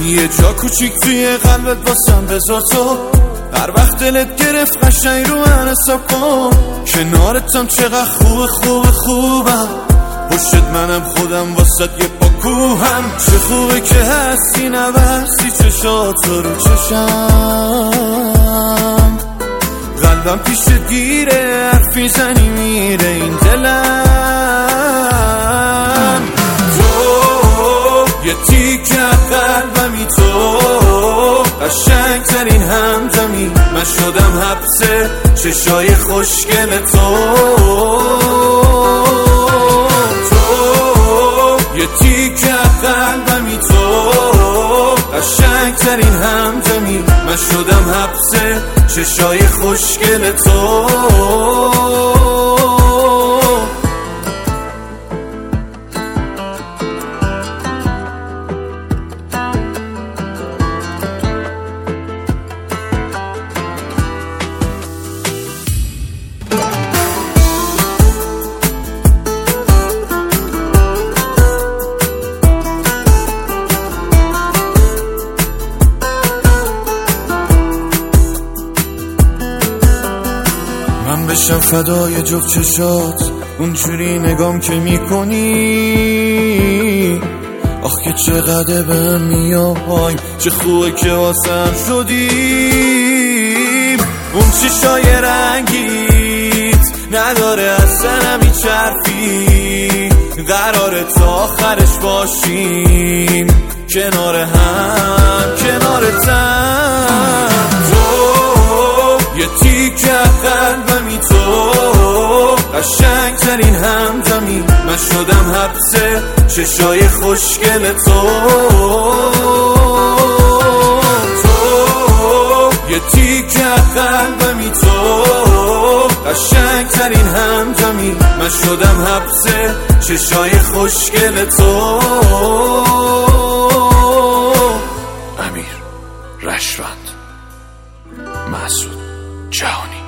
یه جا کوچیک توی قلبت واسم بذار تو، هر وقت دلت گرفت قشنگ رو من حساب کن. کنارتم چقدر خوبم، پشت منم خودم واسد یه پاکوهم. چه خوبه که هستی نبستی چشات رو چشم، قلبم پیشت گیره حرفی زنی میره این دلم. تو یه تیکه قلبمی، تو قشنگ ترین همدمی، من شدم حبس چشای خوشگل تو. یه تیکه قلبمی، تو قشنگ ترین همدمی، من شدم حبس چشای خوشگل تو. من بشم فدای جفت چشات، اونجوری نگام که میکنی. آخ که چقدر بهم میای، چه خوبه که واسم شدیم. اون چشای رنگیت نداره اصلا میچرفی، قراره تا آخرش باشیم کنار هم. یه تیکه قلبمی، تو قشنگ ترین همدمی، من شدم حبس چشای خوشگل تو. یه تیکه قلبمی، تو قشنگ ترین همدمی، من شدم حبس چشای خوشگل تو. امیر رشوند، مسعود جهانی.